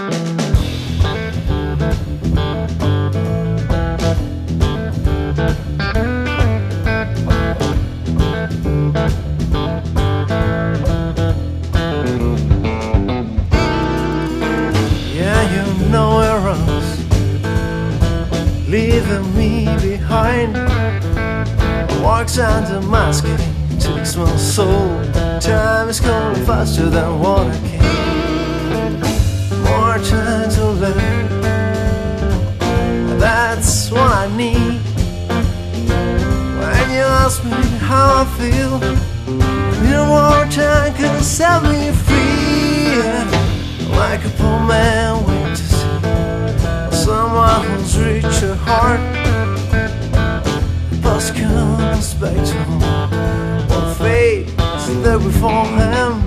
Nowhere else, leaving me behind. Walks under my skin, takes my soul. Time is going faster than water can. More time to learn, that's what I need. When you ask me how I feel, little more time could set me free. Like a poor man waiting to see someone who's reached her heart. The bus comes back to home. What fate is there before him?